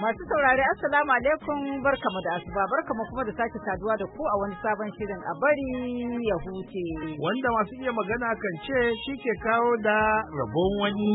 Masu saurari assalamu alaikum barkamu da asuba barkamu kuma da sake saduwa da ku a wani sabon shirin a bari ya huce. Wanda masu iya magana kan ce shi ke kawo da rabon wani.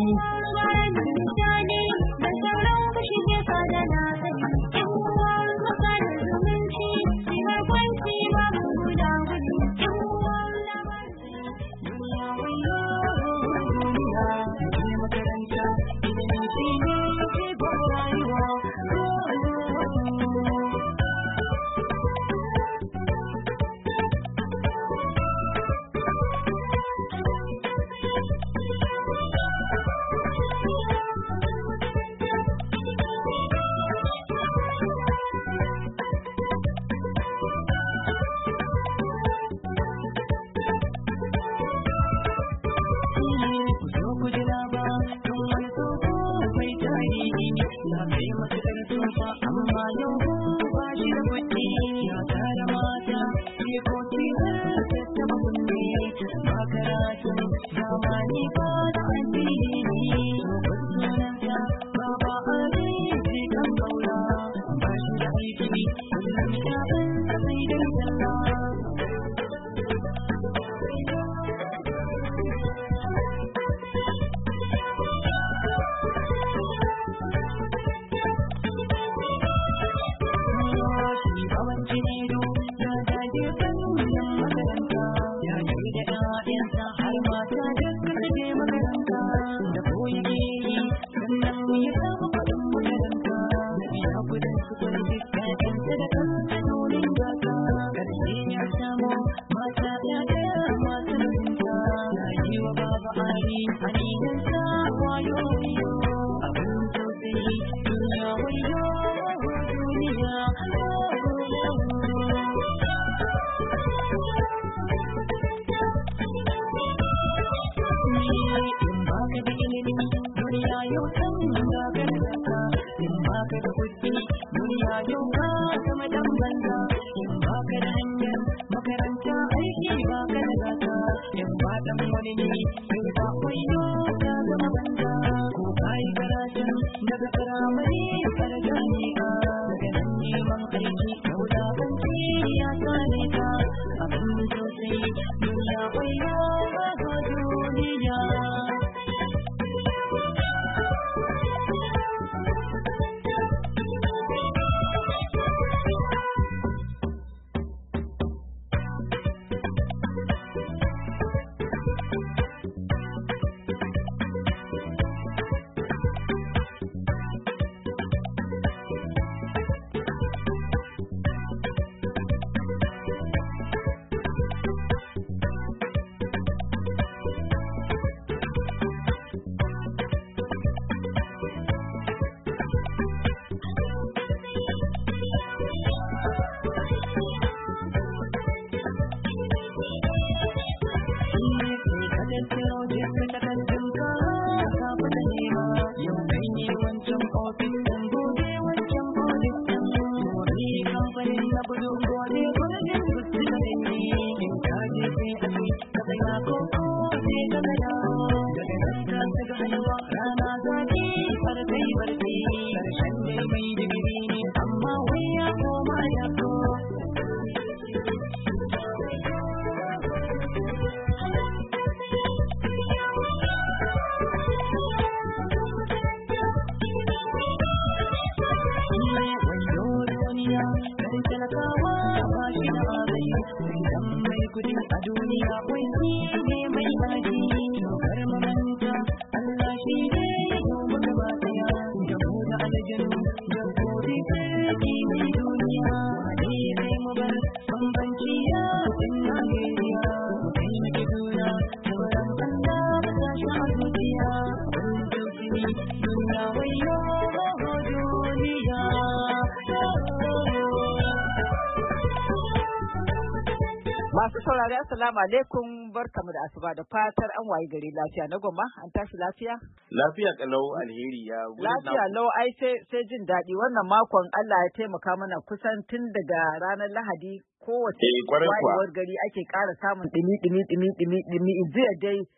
Masu saurari assalamu alaikum barkamu da asuba da fatar an wayi gari lafiya na goma an tashi lafiya? Lafiya kalau alheri ya lafiya lau ai sai jin daɗi wannan makon Allah ya taimaka mana kusan tun daga ranar Lahadi kowace wayewar gari ake ƙara samun ɗimi jiya dai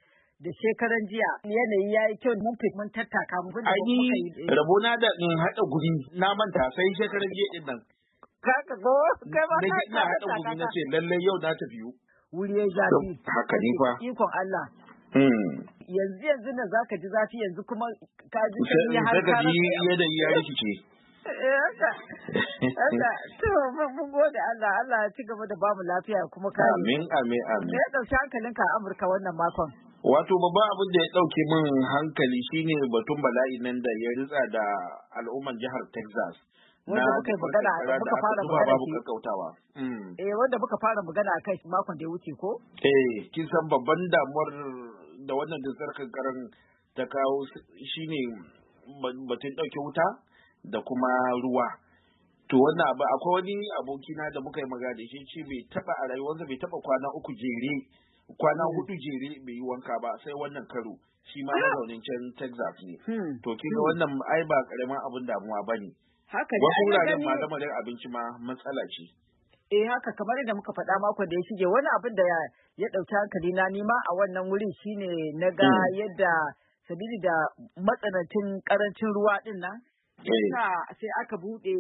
da shekaran jiya yanayi ya yi kyau mun tattaka mun da ai rabona da in haɗa guri na manta sai shekaran jiya din nan kaka go kai ba ka ina haɗa guri na ce lallai yau na tafi wuri ya zafi haka ne fa ikon Allah yanzu nan zaka ji zafi yanzu kuma ka ji sanyi har ka ji yadda ya rikice haka to mun gode Allah ya ci gaba da bamu lafiya kuma kare amin ya dauki hankalinka a Amurka wannan makon wato babban abin da ya dauke min hankali shine batun bala'i nan da ya ritsa da al'umman jihar Texas wanda muka magana muka fara magana babu kakkautawa wanda muka fara magana akai makon da ya wuce ko kin san babban damuwar da wannan dusar kankaran ta kawo shine batun dauke wuta da kuma ruwa to wannan abu akwai wani abokina da muka yi magana da shi bai taba a rayuwarsa bai taba kwana 4 jere kwana 4 jere bai yi wanka ba sai wannan karo shi ma na zaunin can Texas ne to kinga wannan ai ba karamin abin damuwa bane haka ne wasu wuraren ma lamarin abinci ma matsala ce haka kamar yadda muka faɗa makon da ya shige wani abin da ya ɗauki hankali na nima a wannan wurin shine na ga yadda sabili da matsanancin karancin ruwa din nan sai aka buɗe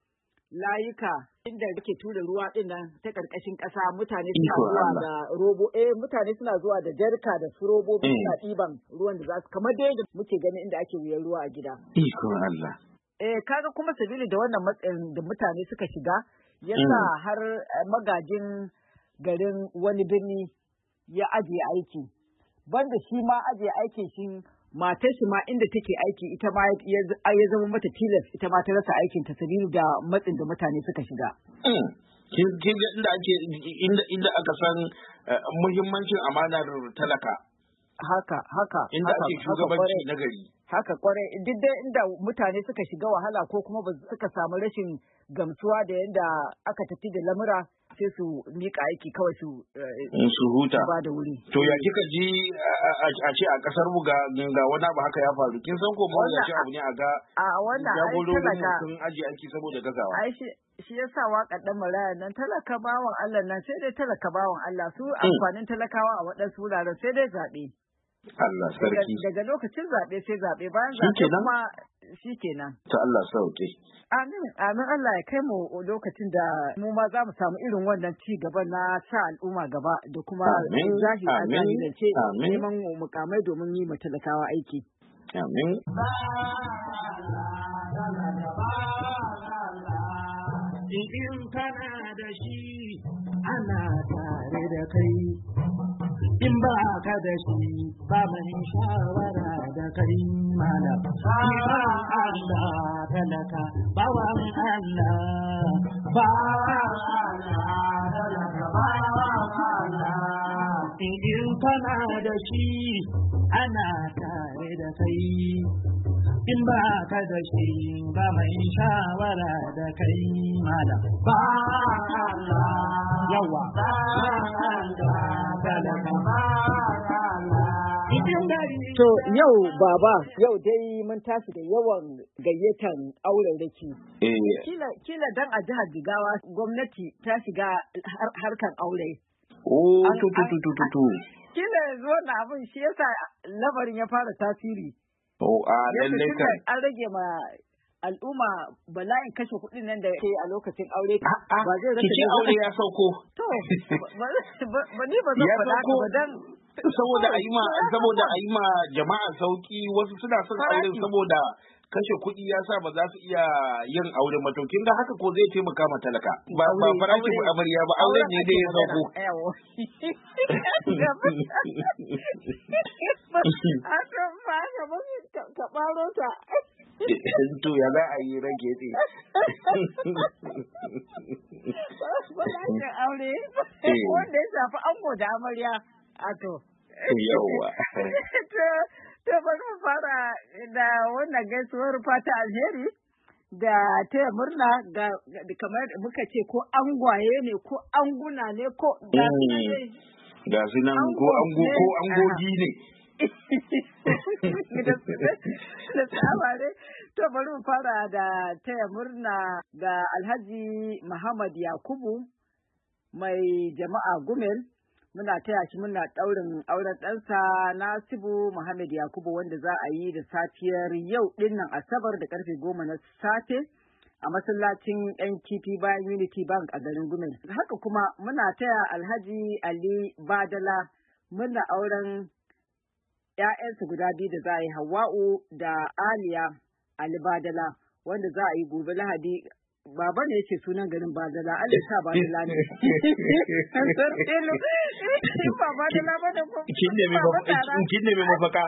layuka inda ake tura ruwa din nan ta ƙarƙashin ƙasa mutane suna zuwa da mutane suna zuwa da jarka da su robobi suna ɗiban ruwan da za su kamar dai da muke gani inda ake wuyan ruwa a gida. Ikon Allah. Kaga kuma sabili da wannan matsayin da mutane suka shiga yasa har magajin garin wani birni ya ajiye aiki. Banda shi ma ajiye aikin shi matar shi ma inda take aiki ita ma ya zama mata tilas ita ma ta rasa aikin ta sabili da matsin da mutane suka shiga. Kin ga inda aka san muhimmancin amanar talaka. Haka. Inda ake shugabanci na gari. Haka kwarai duk dai inda mutane suka shiga wahala ko kuma suka samu rashin gamsuwa da yadda aka tafi da lamura sai su miƙa aiki kawai su huta ba da wuri. To ya kika ji a ce a kasar mu ga wani abu haka ya faru kin san ko mu ya ce abu ne a ga jagororin sun aje aiki saboda gazawa. Ai shi yasa waƙar dan maraya nan talaka bawan Allah nan sai dai talaka bawan Allah su amfanin talakawa a waɗansu wuraren sai dai zaɓe. Allah sarki. Daga lokacin zaɓe sai zaɓe bayan zaɓe kuma shi kenan. Ta Allah sauke. Amin Allah ya kai mu lokacin da mu ma za mu samu irin wannan ci gaba na sa al'umma gaba da kuma zahirance neman mukamai domin yi ma talakawa aiki. Amin. In kana da shi ana tare da kai. In ba ka da shi ba mai shawara da kai malam. Allah talaka bawan Allah talaka bawan Allah. In kana da shi ana tare da kai. In ba ka da shi ba mai shawara da kai malam. Yawa To yau baba yau dai mun tashi da yawan gayyatan auren raki. Kila dan a jihar Jigawa gwamnati ta shiga harkan aure. To. Kila yanzu wannan abin shi yasa lamarin ya fara tasiri. Lallai kan. An rage ma al'umma bala'in kashe kuɗin nan da ke a lokacin aure ba zai rasa da aure ya sauko. To, ba ni ba zan faɗa ka ba dan saboda a yi ma jama'a sauki wasu suna son aure saboda kashe kuɗi ya sa ba za su iya yin aure mataukin da haka ko zai taimaka ma talaka ba farashin amarya ba auren ne dai ya sauko. Ka ɓaro ta. To ya za a yi rage ne. Bala'in aure wanda ya shafi ango da amarya a to. Yawwa. To bari mu fara da wannan gaisuwar fata alheri da taya murna ga kamar muka ce ko angwaye ne ko anguna ne ko ga su nan ko angogi ne. Da tsabare to bari mu fara da taya murna ga Alhaji Muhammad Yakubu mai jama'a Gumel muna taya shi muna ɗaurin auren ɗansa Nasibu Muhammad Yakubu wanda za a yi da safiyar yau ɗinnan Asabar da karfe 10 na safe a masallacin ‘yan kifi bayan Unity Bank a garin Gumel. Haka kuma muna taya Alhaji Ali Badala muna auren ‘ya'yansa guda biyu da za a yi Hawwa'u da Aliya Ali Badala wanda za a yi gobe Lahadi. Baba ne yake sunan garin Badala, Allah sa Badala ne. Ba Badala ba da kuma. Kin ne mai mafaka.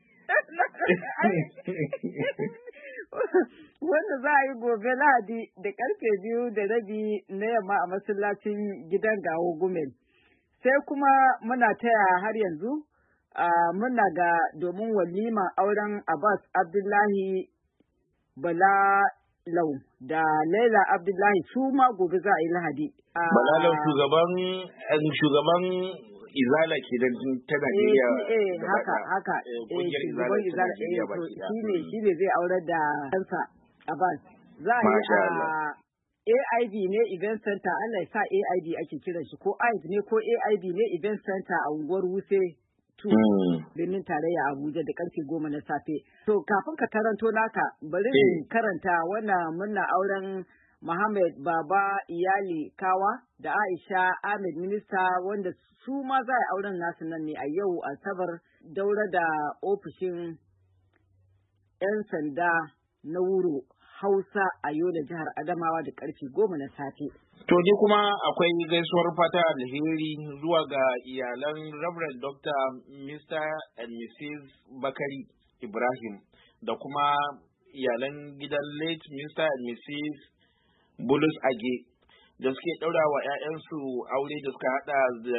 Wanda za a yi gobe Lahadi da karfe 2:30 na yamma a masallacin gidan Gawo Gumel. Sai kuma muna taya har yanzu muna ga domin walima auren Abbas Abdullahi Bala Lau da Laila Abdullahi su ma gobe za a yi Lahadi. Balalau shugaban Izala ke da ta Najeriya. Haka. Shugaban Izala shi ne zai aurar da kansa Abbas. Za a yi AIB ne Event Center, Allah ya sa AIB ake kiran shi ko AIB ne ko AIB ne Event Center a unguwar Wuse. Birnin tarayya Abuja da karfe 10 na safe. To kafin ka karanto naka bari in karanta wannan murna auren Muhammad Baba Iyali Kawa da Aisha Ahmed Minista wanda su ma za a auren nasu nan ne a yau Asabar daura da ofishin 'yan sanda na Wuro Hausa a Yola jihar Adamawa da karfe 10 na safe. To ni kuma akwai gaisuwar fata alheri zuwa ga iyalan Reverend Dr. Mr. and Mrs. Bakari Ibrahim da kuma iyalan gidan late Mr. and Mrs. Bulus Age da suke ɗaura wa 'ya'yansu aure da suka haɗa da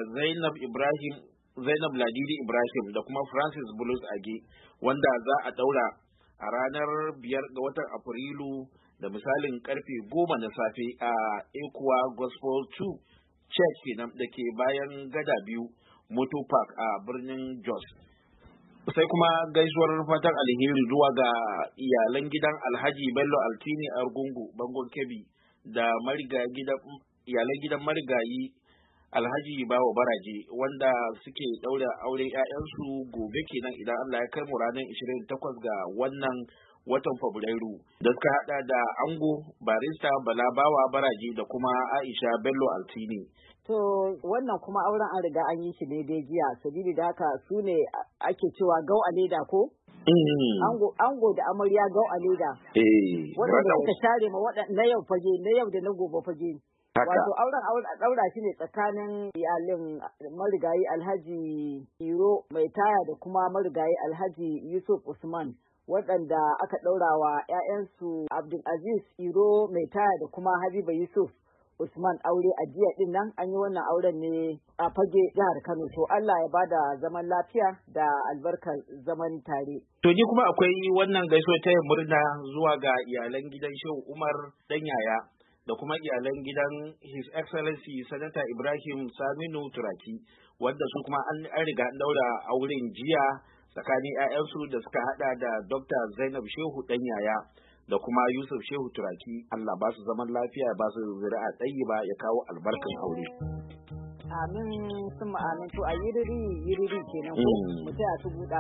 Zainab Ladidi Ibrahim da kuma Francis Bulus Age wanda za a ɗaura a ranar 5 ga watan Afrilu da misalin karfe 10 na safe a Ekuwa Gospel 2 Church kenan da ke bayan gada biyu Moto Park a birnin Jos. Sai kuma gaisuwar fatan alheri zuwa ga iyalan gidan Alhaji Bello Altini Argungu Bangon Kebbi da iyalan gidan marigayi Alhaji Bawa Baraje wanda suke daura auren 'ya'yansu gobe kenan idan Allah ya kai mu ranar 28 ga wannan watan Fabrairu da suka hada da ango barista Bala Bawa Baraje da kuma Aisha Bello Altini. To wannan kuma auren an riga an yi shi ne dai jiya sabili da haka su ne ake cewa gau a leda ko? Ango da amarya gau a leda. Waɗanda suka share ma na yau fage na yau da na gobe fage. Wato auren a ɗaura shi ne tsakanin iyalin marigayi Alhaji Iro Mai Taya da kuma marigayi Alhaji Yusuf Usman waɗanda aka ɗaura wa 'ya'yansu Abdulaziz Iro Mai Taya da kuma Habiba Yusuf Usman aure a jiya din nan an yi wannan auren ne a fage jihar Kano. To Allah ya bada zaman lafiya da albarkar zaman tare. To ni kuma akwai wannan gaisuwa ta murna zuwa ga iyalan gidan Shehu Umar Danyaya da kuma iyalan gidan His Excellency Sanata Ibrahim Saminu Turaki wanda su kuma an riga an daura auren jiya tsakanin 'ya'yansu da suka hada da Dr. Zainab Shehu Danyaya da kuma Yusuf Shehu Turaki. Allah ba su zaman lafiya ba su zuri'a tayyiba ya kawo albarkan aure. Amin sun amin to a yiriri kenan ko mu taya su buɗa.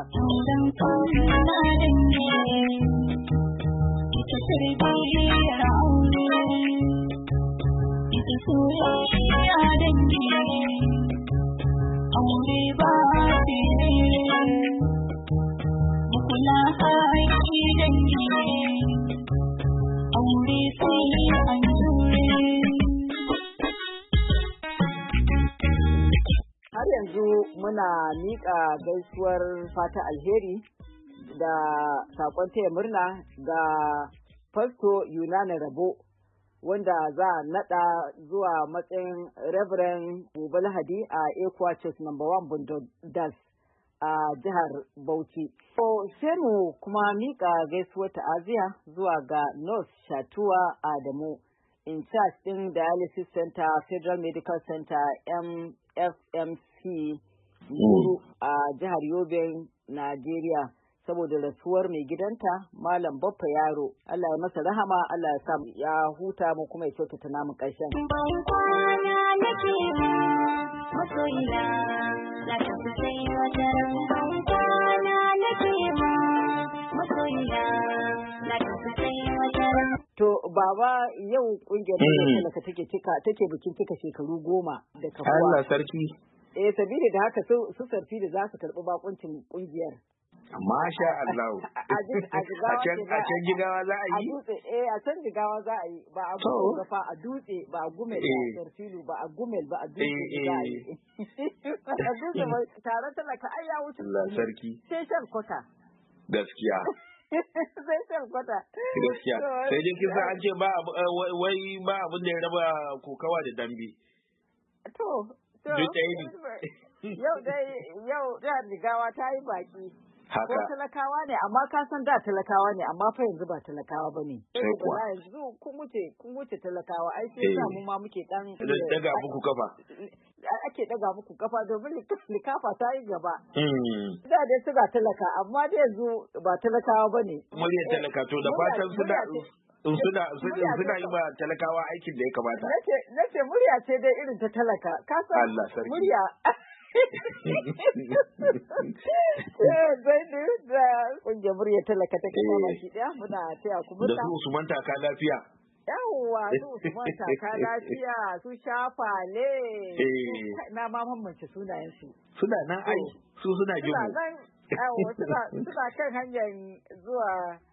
Aure ba kula haƙi dangi aure sai an har yanzu muna miƙa gaisuwar fata alheri da saƙon taya murna ga Fasto Yunana Rabo wanda za a naɗa zuwa matsayin Reverend Gobe Lahadi a Ekuwa Church No. 1 Bundodas a jihar Bauchi. Sai mu kuma mika gaisuwar ta'aziyya zuwa ga Nurse Shatuwa Adamu in charge din Dialysis Center Federal Medical Center MFMC Guru a jihar Yobe, Najeriya saboda rasuwar mai gidanta Malam Baffa Yaro. Allah ya masa rahama, Allah ya sa ya huta mu kuma ya kyautata namu ƙarshen. Ban kwana nake masoyina tafi sai wata ran kwana nake ma masoyiya na tafi sai wata ran. To baba yau kungiyar talaka take bikin cika shekaru 10 da kafuwa. Allah sarki. Sabili da haka su sarfi da za su karɓi bakuncin kungiyar. Masha Allah. A can Jigawa za a yi? A can Jigawa za a yi. Ba a Gumel ba a Dutse ba a Gumel ba a Sarfilu ba a Gumel ba a Dutse za a yi. A Dutse ba tare talaka ai ya wuce. Allah sarki. Sai shan kwata. Gaskiya. Sai shan kwata. Gaskiya. Sai dai kisa an ce ba abin da ya raba kokawa da dambe. To. Duk ɗaya ne. Yau jihar Jigawa ta yi baki. Haka. Ko talakawa ne amma ka san da talakawa ne amma fa yanzu ba talakawa ba ne. Sai kuwa. Yanzu kun wuce talakawa ai sai sa mu ma muke dan daga muku kafa. Ake daga muku kafa domin likafa ta yi gaba. Da dai su ga talaka amma dai yanzu ba talakawa ba ne. Muryar talaka to da fatan suna yi ba talakawa aikin da ya kamata. Nace murya ce dai irin ta talaka. Ka san Allah sarki. Murya. Zai da kungiyar murya talaka ta kama baki daya muna taya ku murna. Da su Usman taka lafiya. Yawwa su Usman taka lafiya su shafale. Na ma mamance sunayen su. Suna nan ai su suna jin mu. Suna kan hanyar zuwa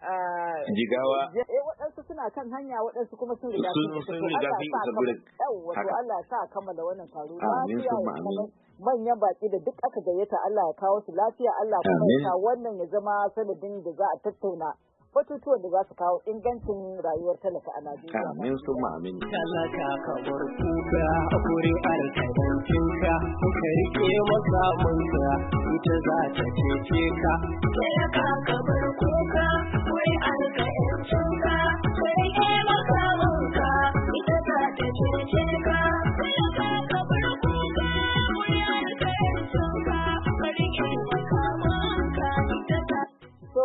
Jigawa. Waɗansu suna kan hanya waɗansu kuma sun riga sun isa gurin. Wato Allah sa kammala wannan taro lafiya manyan baki da duk aka gayyata Allah ya kawo su lafiya Allah kuma ya sa wannan ya zama sanadin da za a tattauna batutuwan da za su kawo ingancin rayuwar talaka a Najeriya. Amin sun amin. Talaka ka bar kuka a kuri'ar kadancinka ka rike mazamunka ita za ta cece ka. Talaka ka bar kuka kuri'ar kadancinka ka rike mazamunka ita za ta cece ka. Talaka ka bar kuka kuri'ar kadancinka ka rike mazamunka ita za. So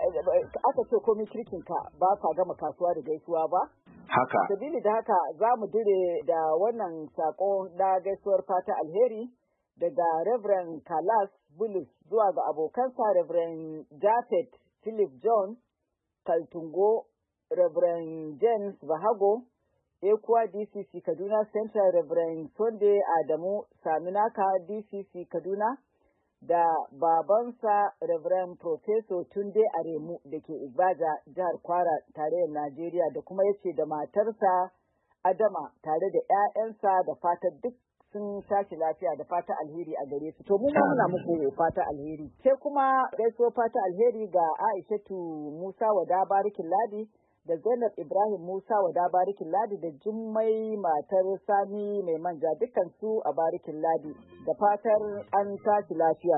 aka ce komai kirkinka ba ka gama kasuwa da gaisuwa ba? Haka. Sabili da haka za mu dire da wannan sako na gaisuwar fata alheri daga Reverend Kalas Bulus zuwa ga abokansa Reverend Jafet Philip John Kaltungo, Reverend James Bahago, Ekuwa DCC Kaduna Central, Reverend Sunday Adamu Saminaka DCC Kaduna, da babansa Reverend Professor Tunde Aremu da ke Igbaja jihar Kwara tarayyar Najeriya, da kuma yace da matarsa Adama tare da 'ya'yansa da fata duk sun tashi lafiya da fata alheri a gare su. To mu muna muku fata alheri. Sai kuma gaisuwa fata alheri ga Aishatu Musa Wada Barikin Ladi da Zainab Ibrahim Musa Wada Barikin Ladi da Jummai matar Sani mai manja dukkan su a Barikin Ladi da fatar an tashi lafiya.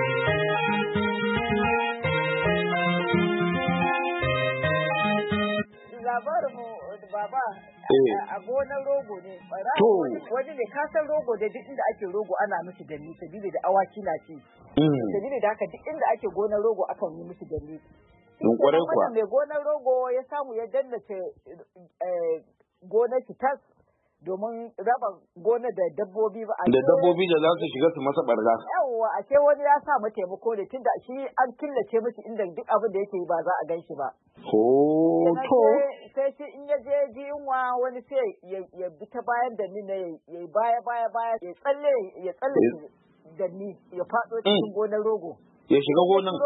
Labarinmu baba a gonar rogo ne. Wani ne kasan rogo da duk inda ake rogo ana mishi danni sabili da awaki na ci. Sabili da haka duk inda ake gonar rogo akan yi mishi danni. Kwarai kuwa. Mai gonar rogo ya samu ya dannace gonar shi tas domin raba gonar da dabbobi ba. Da dabbobi da za su shiga su masa barga. Yawwa ashe wani ya sa mu taimako ne tunda shi an killace mishi inda duk abin da yake yi ba za a gan shi ba. To. Sai shi in ya je ji yunwa wani sai ya bi ta bayan da ni ne ya baya ya tsalle da ni ya faɗo cikin gonar rogo. Ya shiga gonar.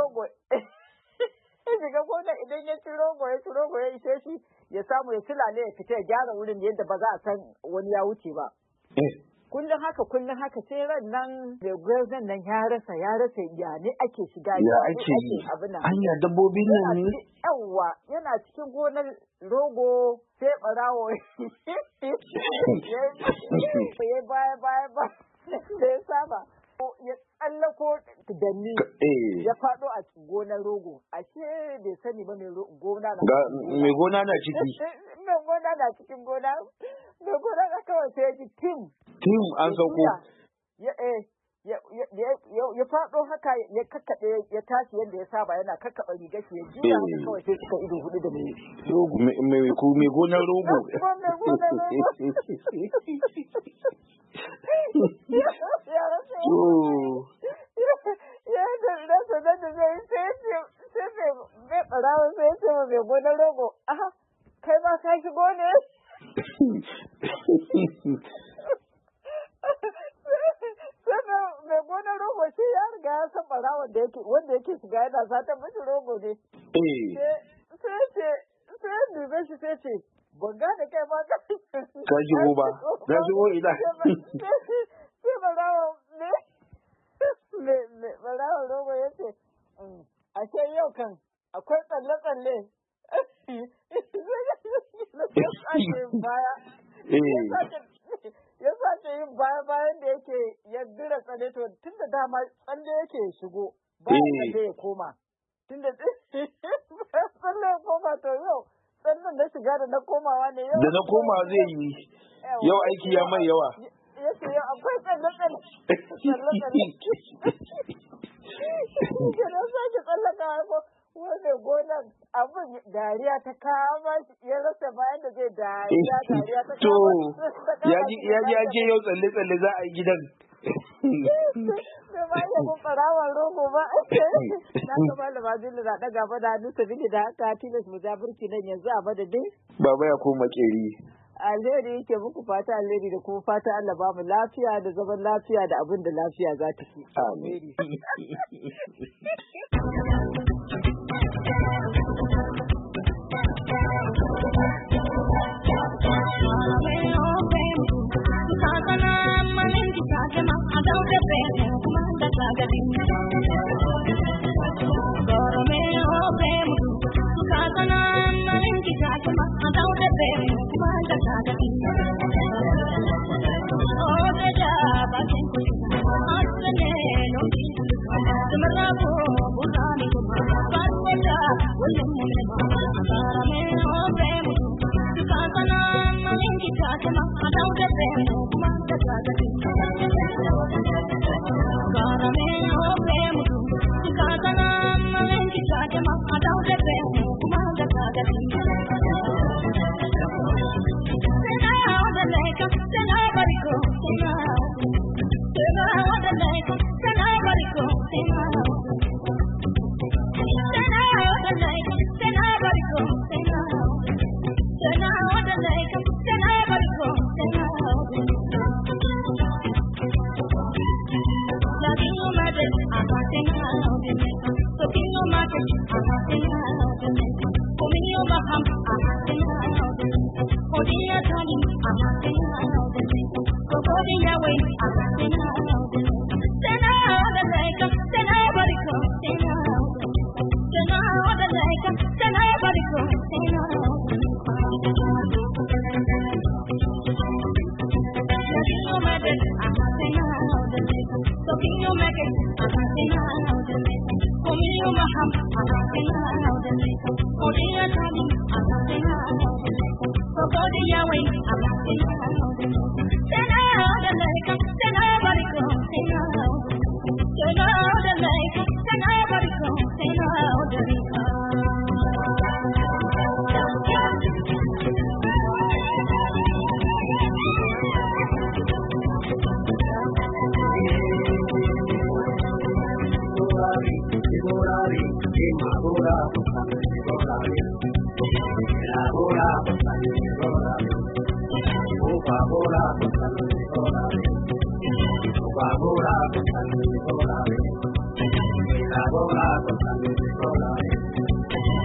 Shiga gonar idan ya ci rogo ya ishe shi ya samu ya tilale ya fita ya gyara wurin yadda ba za a san wani ya wuce ba. Kullum haka sai ran nan mai gwazon nan ya rasa ya ne ake shiga ya ake yi hanya dabbobi nan ne. Yawwa yana cikin gonar rogo sai barawo ya baya da ya saba. Ya tsallako danni ya faɗo a gonar rogo ashe bai sani ba mai gona na ciki mai gona na cikin gona mai gona na kawai sai ya ji tim an sauko ya faɗo haka ya kakkaɓe ya tashi yadda ya saba yana kakkaɓe rigar shi ya juya haka kawai sai suka ido hudu da mai rogo mai gonar rogo barawo sai ce wa mai gonar rogo, aha, kai ba ka shigo ne? Sannan mai gonar rogo shi ya riga ya san barawon da yake wanda yake shiga yana sata mashi rogo ne. Sai ya dube shi sai ce, ban gane kai ba ka shigo ba, na shigo ina. Sai barawon ne, barawon rogo ya ce, ashe yau kan akwai tsalle-tsalle. Ya sace yin baya bayan da yake ya dira tsalle to tun da dama tsalle yake shigo bayan tsalle ya koma. Tun da tsalle ya koma to yau tsallen na shiga da na komawa ne yau. Da na koma zai yi yau aiki ya mai yawa. Ya ce yau akwai tsalle-tsalle. Kenan sake tsallaka ko wanda gonan abin dariya ta kama shi ya rasa bayan da zai dariya ta kama shi. Ya ji yau tsalle-tsalle za a yi gidan. Bai ba iya kun ɓarawar rogo ba. Na gaba da mazili na ɗaga ba da hannu sabili da haka tilas mu ja burki nan yanzu a madadin. Baba ya koma makeri. Alheri yake muku fata alheri da kuma fata Allah ba mu lafiya da zaman lafiya da abin da lafiya za ta ci. Amin.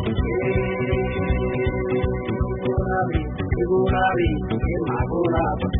February, in my